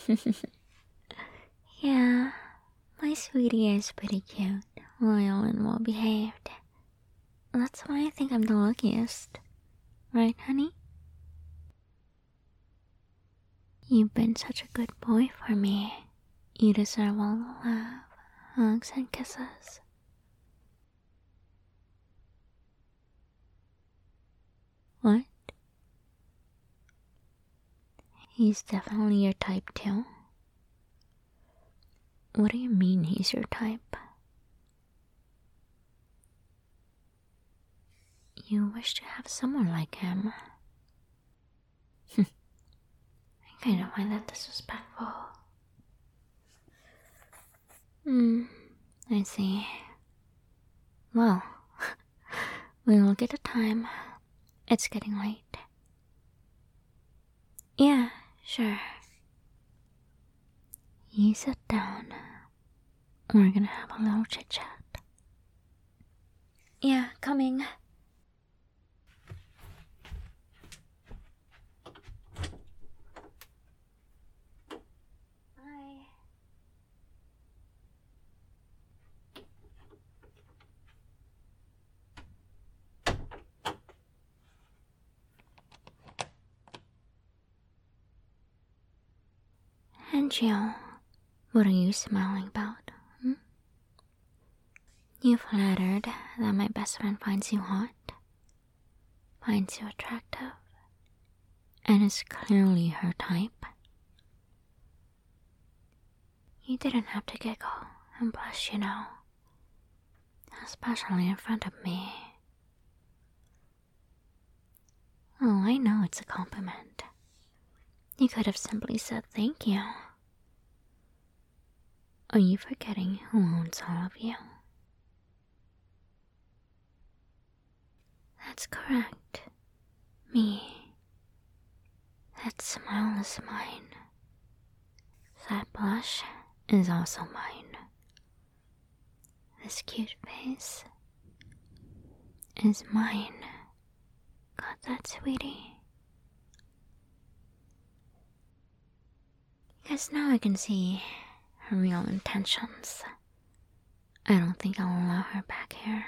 Yeah, my sweetie is pretty cute, loyal, and well behaved. That's why I think I'm the luckiest. Right, honey? You've been such a good boy for me. You deserve all the love, hugs, and kisses. What? He's definitely your type too? What do you mean he's your type? You wish to have someone like him. I kinda find that disrespectful. I see. Well, we will get a time. It's getting late. Yeah, sure. You sit down. We're gonna have a little chit chat. Yeah, coming. Bye. And you, what are you smiling about? You flattered that my best friend finds you hot, finds you attractive, and is clearly her type. You didn't have to giggle and blush, especially in front of me. Oh, I know it's a compliment. You could have simply said thank you. Are you forgetting who owns all of you? That's correct. Me. That smile is mine. That blush is also mine. This cute face is mine. Got that, sweetie? Because now I can see her real intentions. I don't think I'll allow her back here.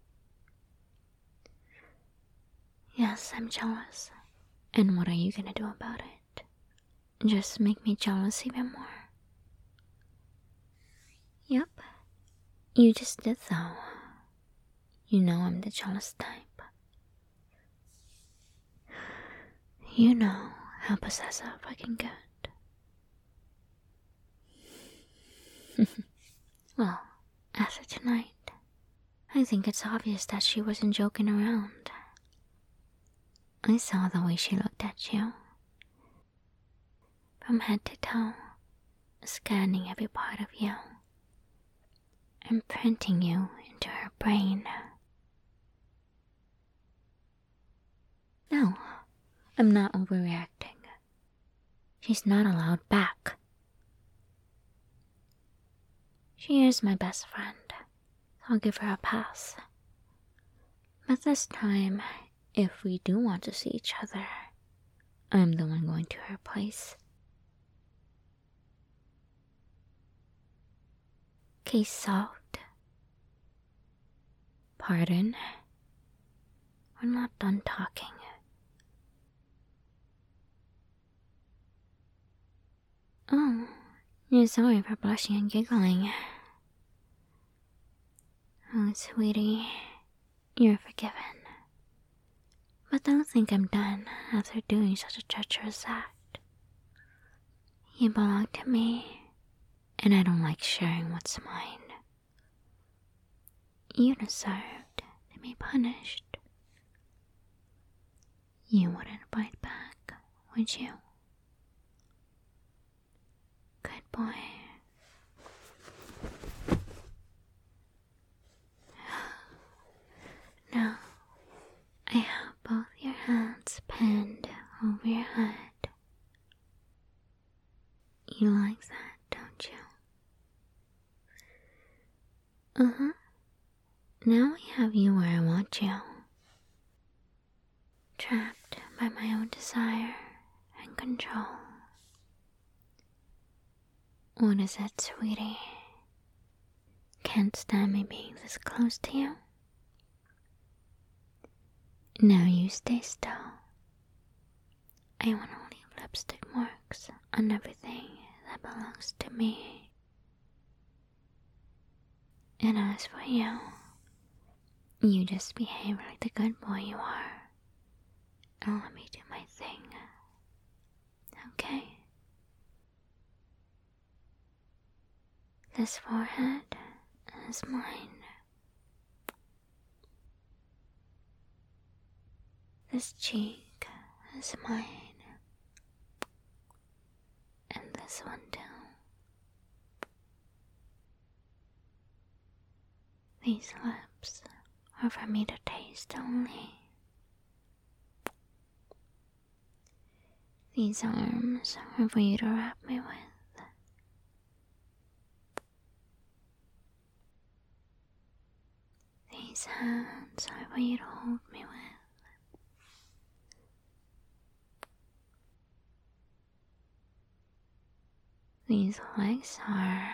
Yes, I'm jealous. And what are you gonna do about it? Just make me jealous even more? Yep. You just did though. You know I'm the jealous type. You know how possessive I can get. Well, after tonight, I think it's obvious that she wasn't joking around. I saw the way she looked at you. From head to toe, scanning every part of you, imprinting you into her brain. No, I'm not overreacting. She's not allowed back. She is my best friend. I'll give her a pass. But this time, if we do want to see each other, I'm the one going to her place. Case solved. Pardon? We're not done talking. Oh, you're sorry for blushing and giggling. Oh, sweetie, you're forgiven. But don't think I'm done after doing such a treacherous act. You belong to me, and I don't like sharing what's mine. You deserved to be punished. You wouldn't bite back, would you? Good boy. Now, I have both your hands pinned over your head. You like that, don't you? Uh-huh. Now I have you where I want you. Trapped by my own desire and control. What is it, sweetie? Can't stand me being this close to you? Now you stay still. I want to leave lipstick marks on everything that belongs to me. And as for you, you just behave like the good boy you are, and let me do my thing. Okay? This forehead is mine. This cheek is mine. And this one too. These lips are for me to taste only. These arms are for you to wrap me with. These hands are for you to hold me with. These legs are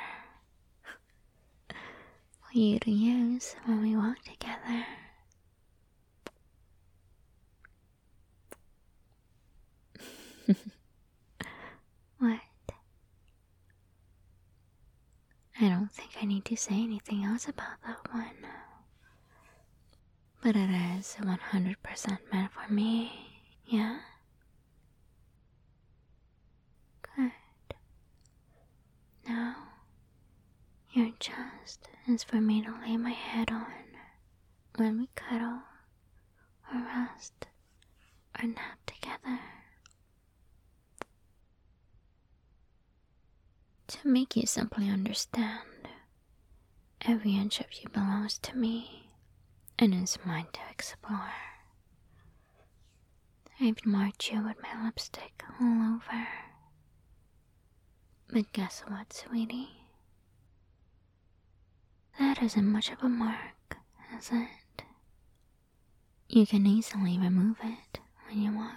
for you to use when we walk together. What? I don't think I need to say anything else about that one. But it is 100% meant for me, yeah? Good. Now, your chest is for me to lay my head on when we cuddle, or rest, or nap together. To make you simply understand, every inch of you belongs to me and is mine to explore. I've marked you with my lipstick all over. But guess what, sweetie? That isn't much of a mark, is it? You can easily remove it when you want.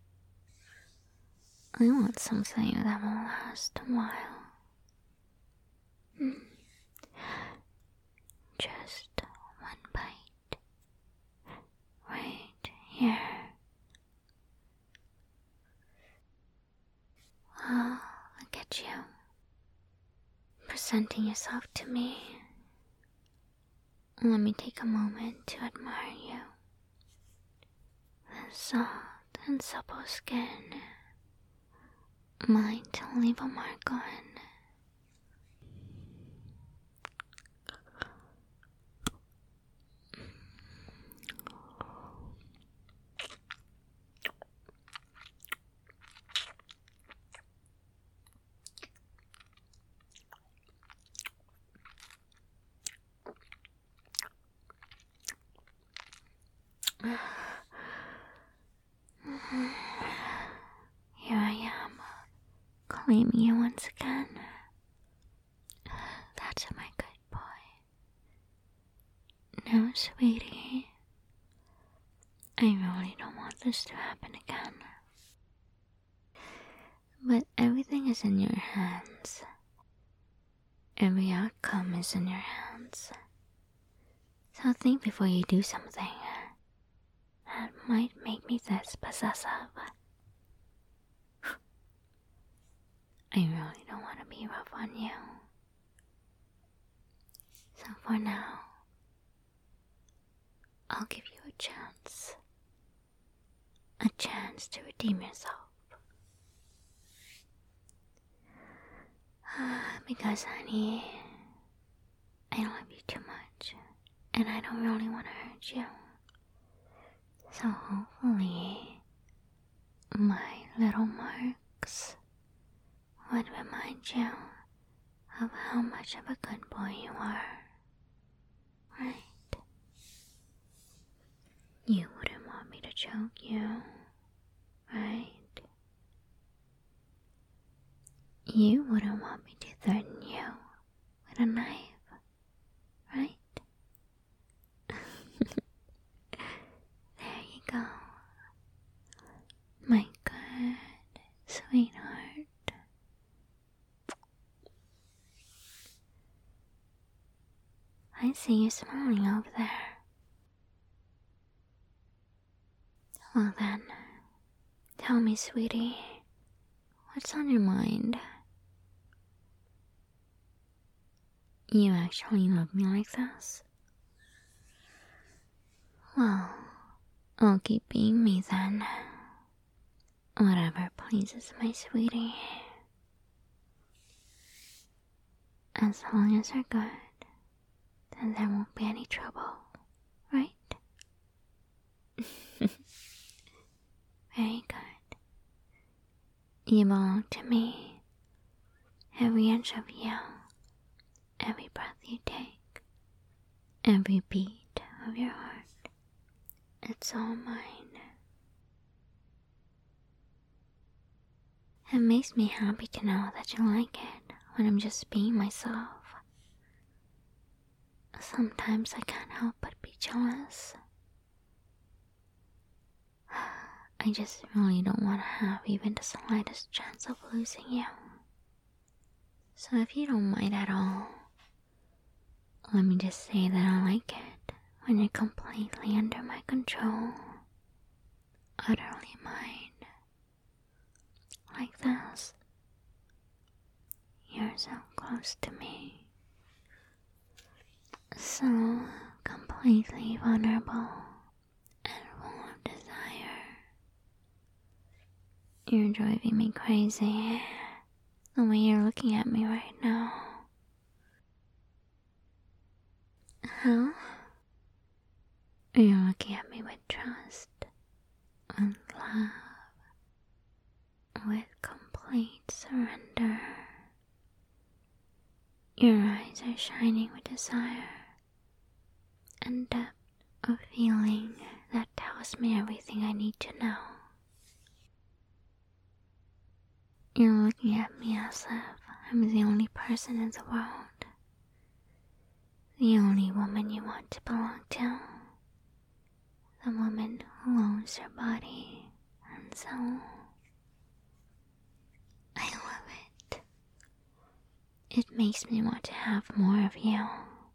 I want something that will last a while. Just one bite. Right here. Oh, look at you. Presenting yourself to me. Let me take a moment to admire you. The soft and supple skin. Mine to leave a mark on. Here I am, claiming you once again. That's my good boy. No, sweetie. I really don't want this to happen again. But everything is in your hands. Every outcome is in your hands. So think before you do something that might make me this possessive. I really don't want to be rough on you. So for now, I'll give you a chance. A chance to redeem yourself. Because, honey, I love you too much, and I don't really want to hurt you. So hopefully, my little marks would remind you of how much of a good boy you are. Right? You wouldn't want me to choke you, right? You wouldn't want me to threaten you with a knife, right? There you go. My good sweetheart. I see you smiling over there. Well then, tell me, sweetie, what's on your mind? You actually love me like this? Well, I'll keep being me then. Whatever pleases my sweetie. As long as you're good, then there won't be any trouble, right? Very good. You belong to me. Every inch of you, every breath you take, every beat of your heart, it's all mine. It makes me happy to know that you like it when I'm just being myself. Sometimes I can't help but be jealous. I just really don't want to have even the slightest chance of losing you. So if you don't mind at all, let me just say that I like it when you're completely under my control. Utterly mine. Like this. You're so close to me. So completely vulnerable and full of desire. You're driving me crazy, the way you're looking at me right now. How? You're looking at me with trust, with love, with complete surrender. Your eyes are shining with desire and depth of feeling that tells me everything I need to know. You're looking at me as if I'm the only person in the world, the only woman you want to belong to, the woman who owns your body and soul. I love it. It makes me want to have more of you.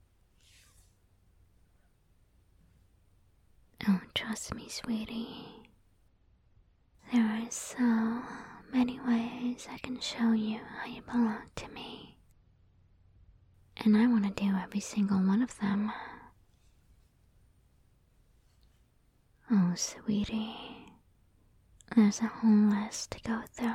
Oh, trust me, sweetie. There are so many ways I can show you how you belong to me. And I want to do every single one of them. Oh, sweetie. There's a whole list to go through.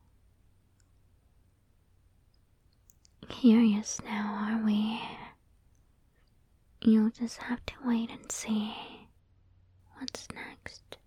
Curious now, are we? You'll just have to wait and see what's next.